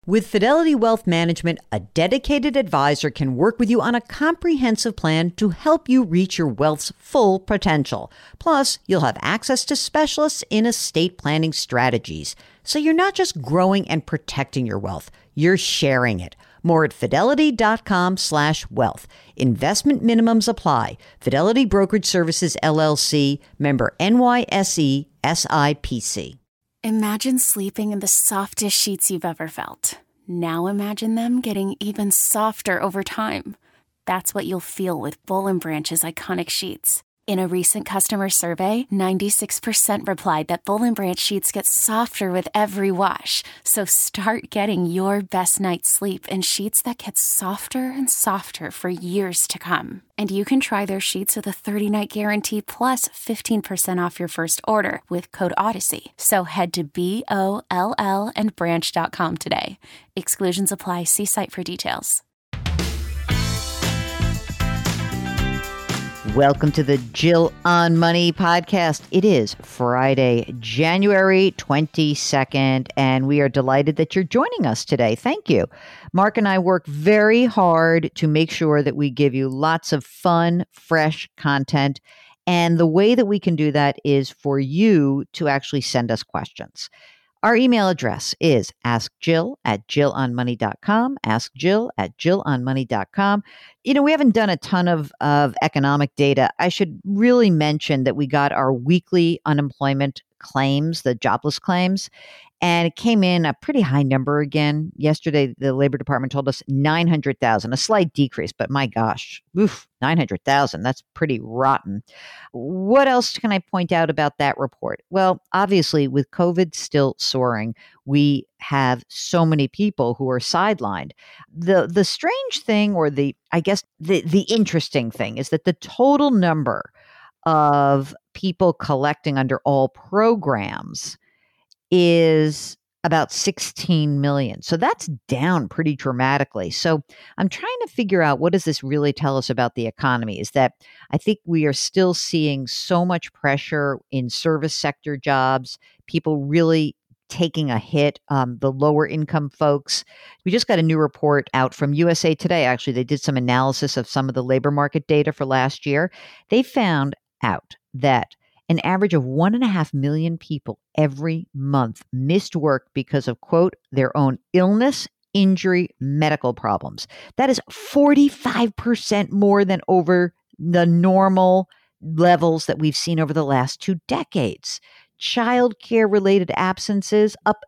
With Fidelity Wealth Management, a dedicated advisor can work with you on a comprehensive plan to help you reach your wealth's full potential. Plus, you'll have access to specialists in estate planning strategies. So you're not just growing and protecting your wealth, you're sharing it. More at fidelity.com/wealth. Investment minimums apply. Fidelity Brokerage Services, LLC, member NYSE, SIPC. Imagine sleeping in the softest sheets you've ever felt. Now imagine them getting even softer over time. That's what you'll feel with Boll & Branch's iconic sheets. In a recent customer survey, 96% replied that Boll & Branch sheets get softer with every wash. So start getting your best night's sleep in sheets that get softer and softer for years to come. And you can try their sheets with a 30-night guarantee plus 15% off your first order with code Odyssey. So head to BOLL and branch.com today. Exclusions apply. See site for details. Welcome to the Jill on Money podcast. It is Friday, January 22nd, and we are delighted that you're joining us today. Thank you. Mark and I work very hard to make sure that we give you lots of fun, fresh content. And the way that we can do that is for you to actually send us questions. Our email address is askjill@jillonmoney.com, askjill@jillonmoney.com. You know, we haven't done a ton of economic data. I should really mention that we got our weekly unemployment claims, the jobless claims, and it came in a pretty high number again. Yesterday, the Labor Department told us 900,000, a slight decrease, but my gosh, 900,000, that's pretty rotten. What else can I point out about that report? Well, obviously, with COVID still soaring, we have so many people who are sidelined. The strange thing, or the interesting thing, is that the total number of people collecting under all programs is about 16 million. So that's down pretty dramatically. So I'm trying to figure out, what does this really tell us about the economy? Is that I think we are still seeing so much pressure in service sector jobs, people really taking a hit, the lower income folks. We just got a new report out from USA Today. Actually, they did some analysis of some of the labor market data for last year. They found out that an average of 1.5 million people every month missed work because of, quote, their own illness, injury, medical problems. That is 45% more than over the normal levels that we've seen over the last 2 decades. Child care related absences up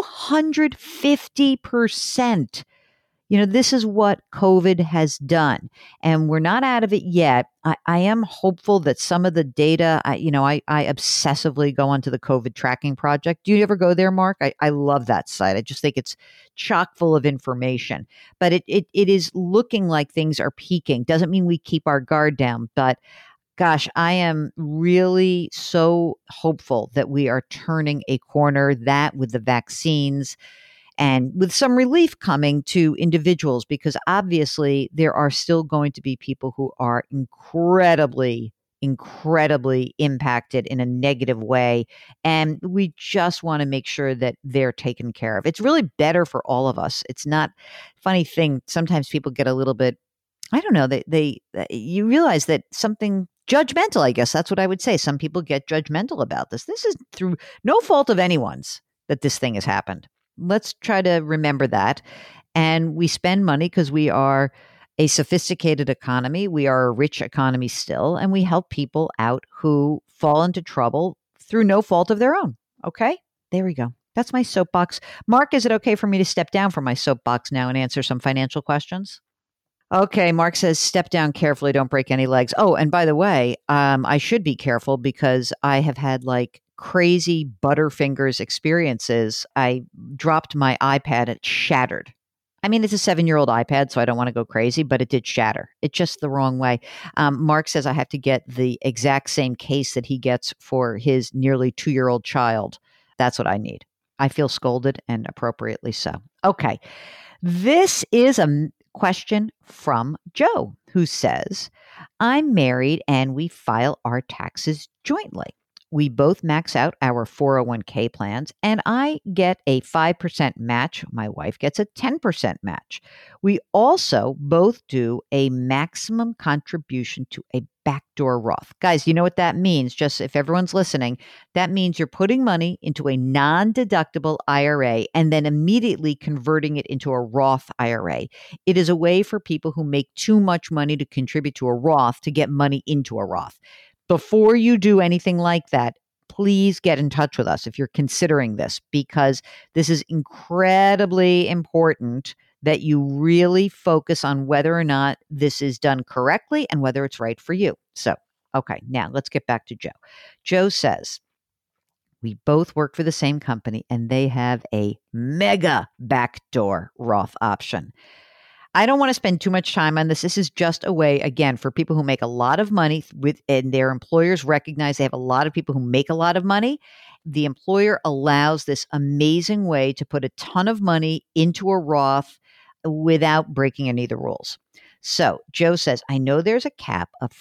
250%. You know, this is what COVID has done, and we're not out of it yet. I am hopeful that some of the data, I obsessively go onto the COVID tracking project. Do you ever go there, Mark? I love that site. I just think it's chock full of information, but it is looking like things are peaking. Doesn't mean we keep our guard down, but gosh, I am really so hopeful that we are turning a corner, that with the vaccines, and with some relief coming to individuals, because obviously there are still going to be people who are incredibly impacted in a negative way. And we just want to make sure that they're taken care of. It's really better for all of us. It's not funny thing. Sometimes people get a little bit, I don't know, you realize that something judgmental, I guess that's what I would say. Some people get judgmental about this. This is through no fault of anyone's that this thing has happened. Let's try to remember that. And we spend money because we are a sophisticated economy. We are a rich economy still, and we help people out who fall into trouble through no fault of their own. Okay, there we go. That's my soapbox. Mark, is it okay for me to step down from my soapbox now and answer some financial questions? Okay, Mark says, step down carefully, don't break any legs. Oh, and by the way, I should be careful because I have had like crazy Butterfingers experiences. I dropped my iPad, it shattered. I mean, it's a 7-year-old iPad, so I don't want to go crazy, but it did shatter. It's just the wrong way. Mark says I have to get the exact same case that he gets for his nearly 2-year-old child. That's what I need. I feel scolded, and appropriately so. Okay. This is a question from Joe, who says, I'm married and we file our taxes jointly. We both max out our 401k plans, and I get a 5% match. My wife gets a 10% match. We also both do a maximum contribution to a backdoor Roth. Guys, you know what that means? Just if everyone's listening, that means you're putting money into a non-deductible IRA and then immediately converting it into a Roth IRA. It is a way for people who make too much money to contribute to a Roth to get money into a Roth. Before you do anything like that, please get in touch with us if you're considering this, because this is incredibly important that you really focus on whether or not this is done correctly and whether it's right for you. So, okay, now let's get back to Joe. Joe says, we both work for the same company and they have a mega backdoor Roth option. I don't want to spend too much time on this. This is just a way, again, for people who make a lot of money and their employers recognize they have a lot of people who make a lot of money. The employer allows this amazing way to put a ton of money into a Roth without breaking any of the rules. So Joe says, I know there's a cap of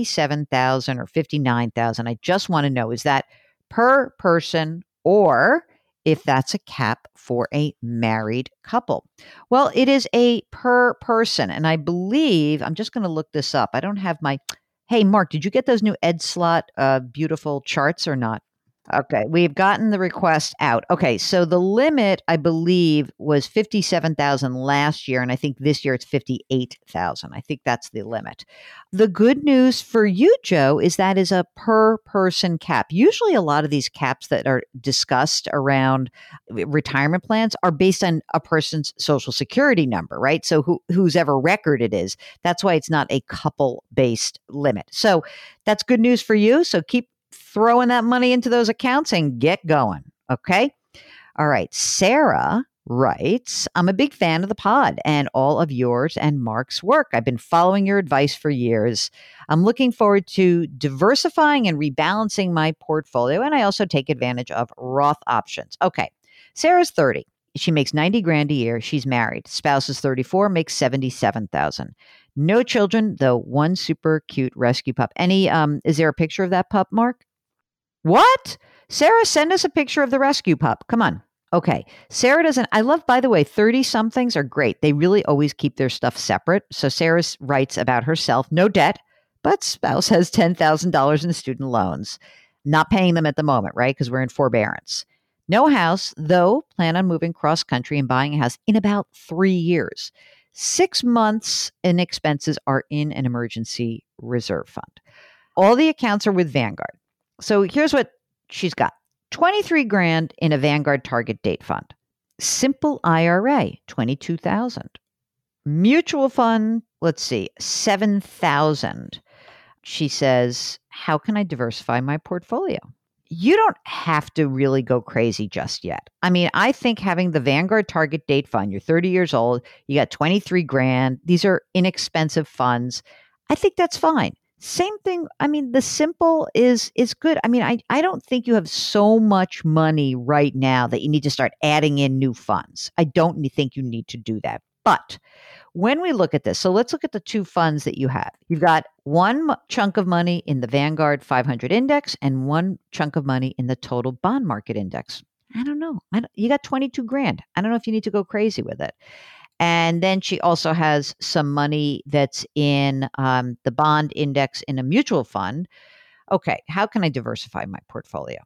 $57,000 or $59,000. I just want to know, is that per person or if that's a cap for a married couple? Well, it is a per person. And I believe, I'm just going to look this up. I don't have hey, Mark, did you get those new Ed Slott beautiful charts or not? Okay, we've gotten the request out. Okay, so the limit, I believe, was 57,000 last year, and I think this year it's 58,000. I think that's the limit. The good news for you, Joe, is that is a per person cap. Usually a lot of these caps that are discussed around retirement plans are based on a person's social security number, right? So whose ever record it is. That's why it's not a couple-based limit. So that's good news for you. So keep throwing that money into those accounts and get going. Okay. All right. Sarah writes, I'm a big fan of the pod and all of yours and Mark's work. I've been following your advice for years. I'm looking forward to diversifying and rebalancing my portfolio. And I also take advantage of Roth options. Okay. Sarah's 30. She makes 90 grand a year. She's married. Spouse is 34, makes 77,000. No children, though one super cute rescue pup. Is there a picture of that pup, Mark? What? Sarah, send us a picture of the rescue pup. Come on. Okay. Sarah doesn't, I love, by the way, 30 somethings are great. They really always keep their stuff separate. So Sarah writes about herself, no debt, but spouse has $10,000 in student loans. Not paying them at the moment, right? Because we're in forbearance. No house, though plan on moving cross country and buying a house in about 3 years. 6 months in expenses are in an emergency reserve fund. All the accounts are with Vanguard. So here's what she's got. 23 grand in a Vanguard target date fund. Simple IRA, 22,000. Mutual fund, let's see, 7,000. She says, how can I diversify my portfolio? You don't have to really go crazy just yet. I mean, I think having the Vanguard target date fund, you're 30 years old, you got 23 grand. These are inexpensive funds. I think that's fine. Same thing. I mean, the simple is good. I mean, I don't think you have so much money right now that you need to start adding in new funds. I don't think you need to do that. But when we look at this, so let's look at the two funds that you have. You've got one chunk of money in the Vanguard 500 index and one chunk of money in the total bond market index. I don't know. You got 22 grand. I don't know if you need to go crazy with it. And then she also has some money that's in the bond index in a mutual fund. Okay, how can I diversify my portfolio?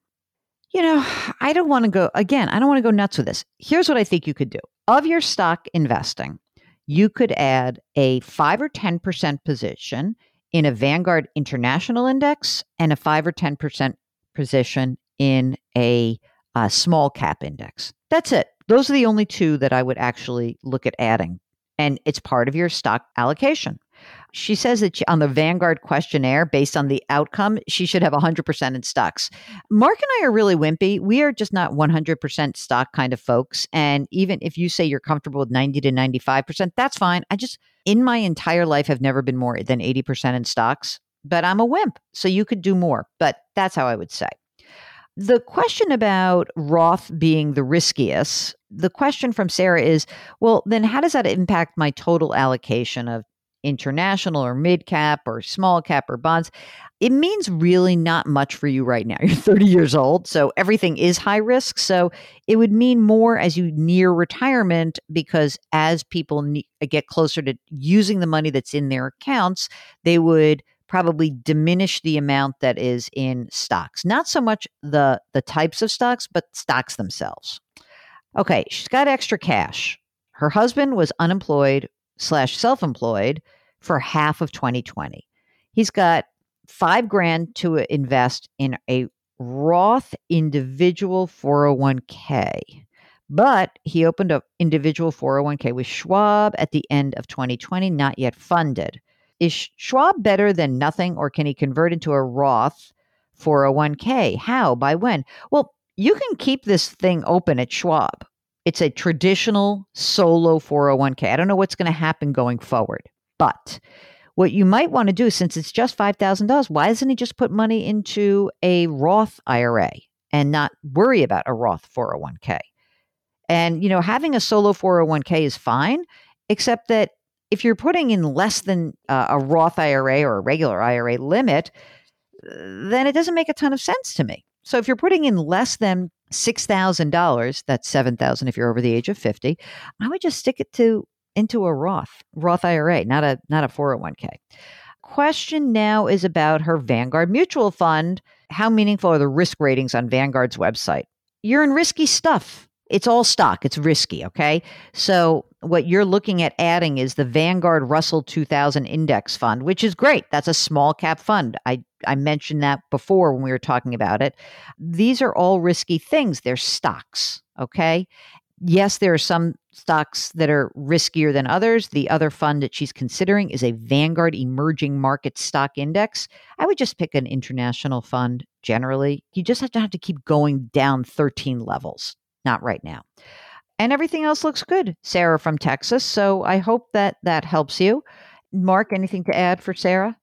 I don't want to go nuts with this. Here's what I think you could do. Of your stock investing, you could add a 5 or 10% position in a Vanguard International Index and a 5 or 10% position in a small cap index. That's it. Those are the only two that I would actually look at adding. And it's part of your stock allocation. She says that on the Vanguard questionnaire, based on the outcome, she should have 100% in stocks. Mark and I are really wimpy. We are just not 100% stock kind of folks. And even if you say you're comfortable with 90 to 95%, that's fine. In my entire life, have never been more than 80% in stocks, but I'm a wimp. So you could do more, but that's how I would say. The question about Roth being the riskiest, the question from Sarah is, well, then how does that impact my total allocation of international or mid cap or small cap or bonds, it means really not much for you right now. You're 30 years old, so everything is high risk. So it would mean more as you near retirement, because as people get closer to using the money that's in their accounts, they would probably diminish the amount that is in stocks. Not so much the types of stocks, but stocks themselves. Okay, she's got extra cash. Her husband was unemployed / self-employed for half of 2020. He's got $5,000 to invest in a Roth individual 401k. But he opened an individual 401k with Schwab at the end of 2020, not yet funded. Is Schwab better than nothing, or can he convert into a Roth 401k? How? By when? Well, you can keep this thing open at Schwab. It's a traditional solo 401k. I don't know what's going to happen going forward, but what you might want to do, since it's just $5,000, why doesn't he just put money into a Roth IRA and not worry about a Roth 401k? And, having a solo 401k is fine, except that if you're putting in less than a Roth IRA or a regular IRA limit, then it doesn't make a ton of sense to me. So if you're putting in less than $6,000, that's $7,000 if you're over the age of 50, I would just stick it into a Roth IRA, not a 401k. Question now is about her Vanguard mutual fund. How meaningful are the risk ratings on Vanguard's website? You're in risky stuff. It's all stock. It's risky, okay? So what you're looking at adding is the Vanguard Russell 2000 Index Fund, which is great. That's a small cap fund. I mentioned that before when we were talking about it. These are all risky things. They're stocks, okay? Yes, there are some stocks that are riskier than others. The other fund that she's considering is a Vanguard Emerging Market Stock Index. I would just pick an international fund generally. You just have to keep going down 13 levels. Not right now. And everything else looks good. Sarah from Texas. So I hope that helps you. Mark, anything to add for Sarah?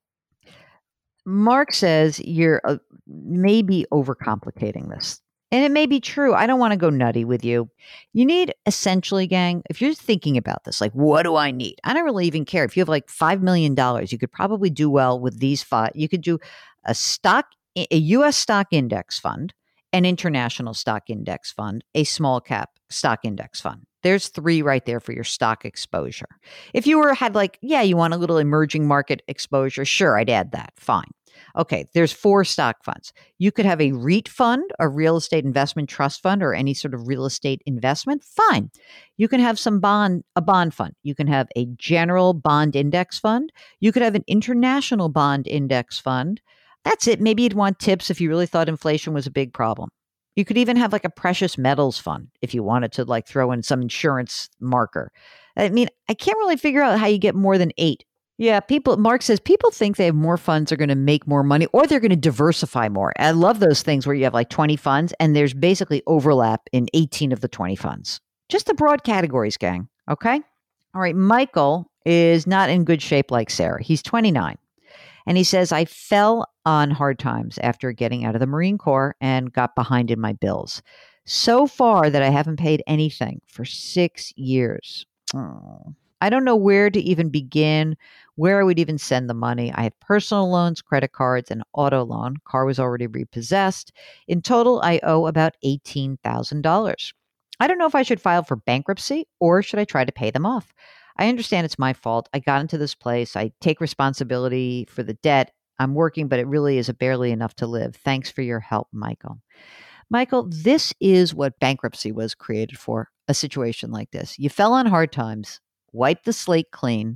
Mark says you're maybe overcomplicating this. And it may be true. I don't want to go nutty with you. You need, essentially, gang, if you're thinking about this, like, what do I need? I don't really even care. If you have like $5 million, you could probably do well with these five. You could do a U.S. stock index fund, an international stock index fund, a small cap stock index fund. There's 3 right there for your stock exposure. If you had you want a little emerging market exposure, sure, I'd add that. Fine. Okay, there's 4 stock funds. You could have a REIT fund, a real estate investment trust fund, or any sort of real estate investment. Fine. You can have a bond fund. You can have a general bond index fund. You could have an international bond index fund. That's it. Maybe you'd want tips if you really thought inflation was a big problem. You could even have like a precious metals fund if you wanted to throw in some insurance marker. I mean, I can't really figure out how you get more than 8. Yeah, Mark says people think they have more funds are going to make more money, or they're going to diversify more. I love those things where you have like 20 funds and there's basically overlap in 18 of the 20 funds. Just the broad categories, gang. Okay. All right. Michael is not in good shape like Sarah. He's 29. And he says, I fell on hard times after getting out of the Marine Corps and got behind in my bills. So far that I haven't paid anything for 6 years. Oh. I don't know where to even begin, where I would even send the money. I have personal loans, credit cards, and auto loan. Car was already repossessed. In total, I owe about $18,000. I don't know if I should file for bankruptcy or should I try to pay them off. I understand it's my fault. I got into this place. I take responsibility for the debt. I'm working, but it really is barely enough to live. Thanks for your help, Michael. Michael, this is what bankruptcy was created for, a situation like this. You fell on hard times, wipe the slate clean,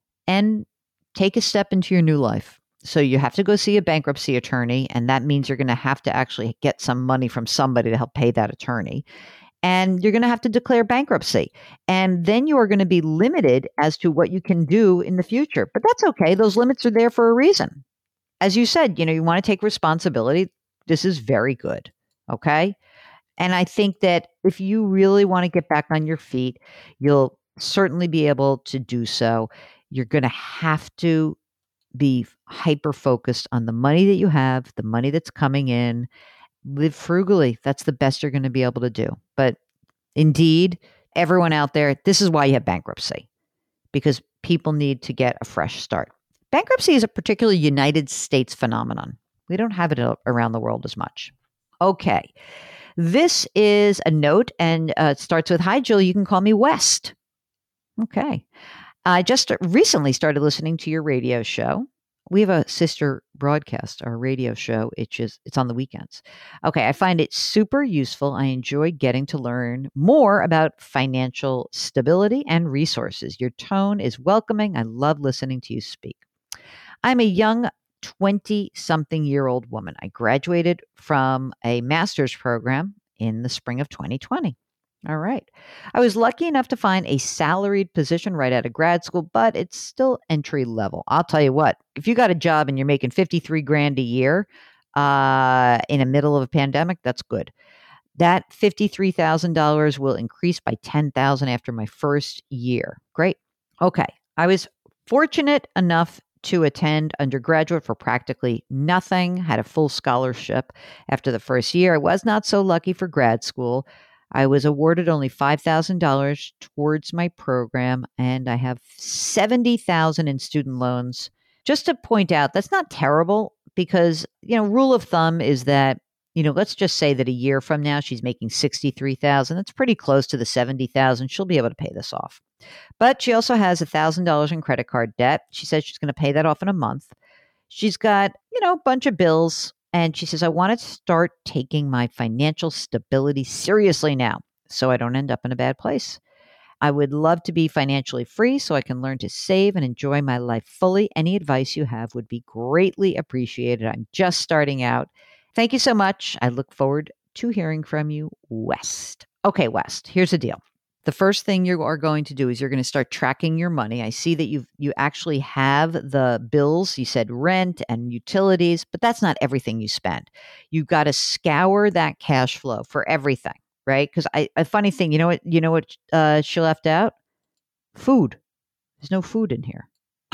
and take a step into your new life. So you have to go see a bankruptcy attorney, and that means you're going to have to actually get some money from somebody to help pay that attorney. And you're going to have to declare bankruptcy. And then you are going to be limited as to what you can do in the future. But that's okay. Those limits are there for a reason. As you said, you want to take responsibility. This is very good. Okay. And I think that if you really want to get back on your feet, you'll certainly be able to do so. You're going to have to be hyper focused on the money that you have, the money that's coming in. Live frugally. That's the best you're going to be able to do. But indeed, everyone out there, this is why you have bankruptcy. because people need to get a fresh start. Bankruptcy is a particularly United States phenomenon. We don't have it around the world as much. Okay. This is a note, and it starts with, "Hi, Jill. You can call me West." Okay. I just recently started listening to your radio show. We have a sister broadcast, our radio show. It's on the weekends. Okay, I find it super useful. I enjoy getting to learn more about financial stability and resources. Your tone is welcoming. I love listening to you speak. I'm a young 20-something-year-old woman. I graduated from a master's program in the spring of 2020. All right. I was lucky enough to find a salaried position right out of grad school, but it's still entry level. I'll tell you what, if you got a job and you're making 53 grand a year in the middle of a pandemic, that's good. That $53,000 will increase by $10,000 after my first year. Great. Okay. I was fortunate enough to attend undergraduate for practically nothing, had a full scholarship after the first year. I was not so lucky for grad school. I was awarded only $5,000 towards my program, and I have $70,000 in student loans. Just to point out, that's not terrible because, rule of thumb is that, let's just say that a year from now she's making $63,000. That's pretty close to the $70,000. She'll be able to pay this off. But she also has $1,000 in credit card debt. She says she's going to pay that off in a month. She's got, a bunch of bills. And she says, I want to start taking my financial stability seriously now so I don't end up in a bad place. I would love to be financially free so I can learn to save and enjoy my life fully. Any advice you have would be greatly appreciated. I'm just starting out. Thank you so much. I look forward to hearing from you, West. Okay, West, here's the deal. The first thing you are going to do is you're going to start tracking your money. I see that you actually have the bills. You said rent and utilities, but that's not everything you spend. You've got to scour that cash flow for everything, right? Because a funny thing, you know what she left out? Food. There's no food in here.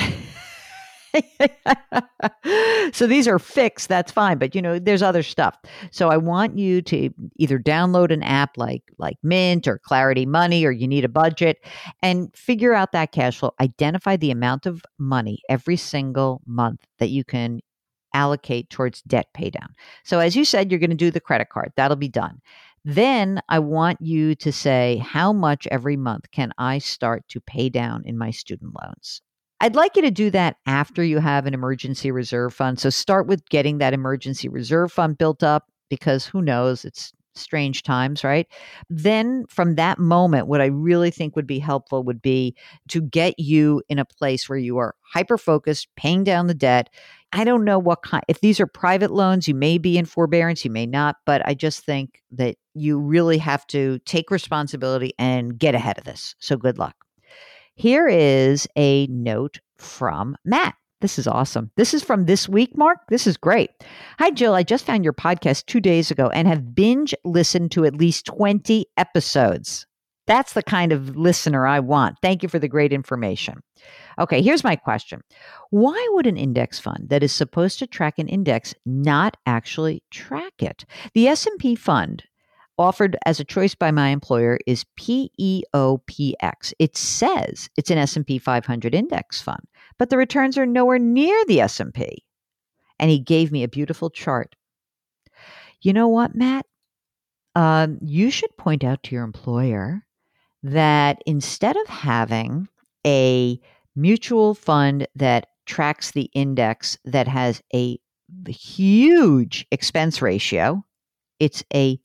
So these are fixed, that's fine, but there's other stuff. So I want you to either download an app like Mint or Clarity Money, or you need a budget, and figure out that cash flow. Identify the amount of money every single month that you can allocate towards debt pay down. So as you said, you're going to do the credit card. That'll be done. Then I want you to say, how much every month can I start to pay down in my student loans? I'd like you to do that after you have an emergency reserve fund. So start with getting that emergency reserve fund built up, because who knows, it's strange times, right? Then from that moment, what I really think would be helpful would be to get you in a place where you are hyper-focused, paying down the debt. I don't know what kind, if these are private loans, you may be in forbearance, you may not, but I just think that you really have to take responsibility and get ahead of this. So good luck. Here is a note from Matt. This is awesome. This is from this week, Mark. This is great. Hi, Jill. I just found your podcast 2 days ago and have binge listened to at least 20 episodes. That's the kind of listener I want. Thank you for the great information. Okay, here's my question. Why would an index fund that is supposed to track an index not actually track it? The S&P fund offered as a choice by my employer is PEOPX. It says it's an S&P 500 index fund, but the returns are nowhere near the S&P. And he gave me a beautiful chart. You know what, Matt? You should point out to your employer that instead of having a mutual fund that tracks the index that has a huge expense ratio, it's a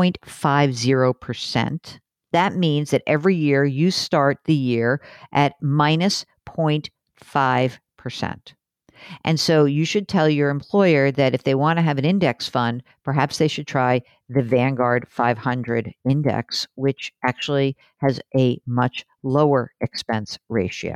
0.50%. That means that every year you start the year at minus 0.5%. And so you should tell your employer that if they want to have an index fund, perhaps they should try the Vanguard 500 index, which actually has a much lower expense ratio,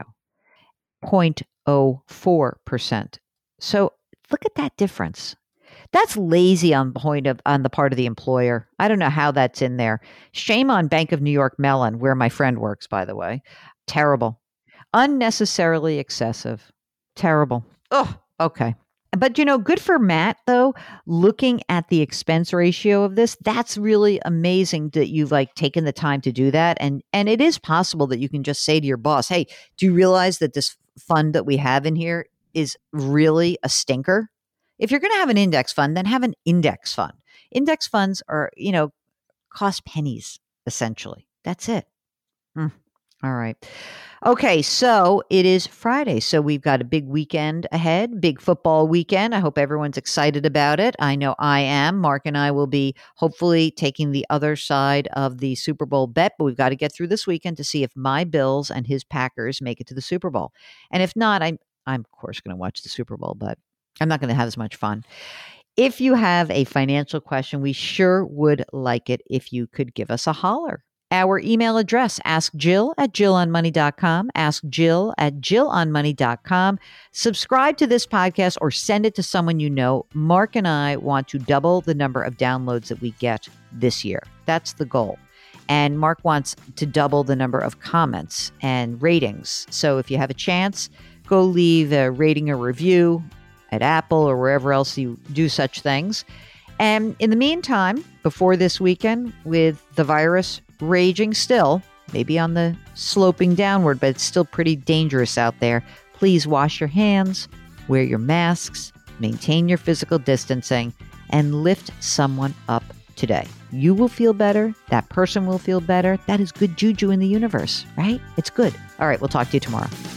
0.04%. So look at that difference. That's lazy on the part of the employer. I don't know how that's in there. Shame on Bank of New York Mellon, where my friend works, by the way. Terrible. Unnecessarily excessive. Terrible. Oh, okay. But, good for Matt, though, looking at the expense ratio of this, that's really amazing that you've taken the time to do that. And it is possible that you can just say to your boss, hey, do you realize that this fund that we have in here is really a stinker? If you're going to have an index fund, then have an index fund. Index funds are, cost pennies, essentially. That's it. All right. Okay, so it is Friday. So we've got a big weekend ahead, big football weekend. I hope everyone's excited about it. I know I am. Mark and I will be hopefully taking the other side of the Super Bowl bet, but we've got to get through this weekend to see if my Bills and his Packers make it to the Super Bowl. And if not, I'm of course going to watch the Super Bowl, but I'm not going to have as much fun. If you have a financial question, we sure would like it if you could give us a holler. Our email address, askjill@jillonmoney.com, askjill@jillonmoney.com. Subscribe to this podcast or send it to someone you know. Mark and I want to double the number of downloads that we get this year. That's the goal. And Mark wants to double the number of comments and ratings. So if you have a chance, go leave a rating or review at Apple or wherever else you do such things. And in the meantime, before this weekend, with the virus raging still, maybe on the sloping downward, but it's still pretty dangerous out there, please wash your hands, wear your masks, maintain your physical distancing, and lift someone up today. You will feel better. That person will feel better. That is good juju in the universe, right? It's good. All right, we'll talk to you tomorrow.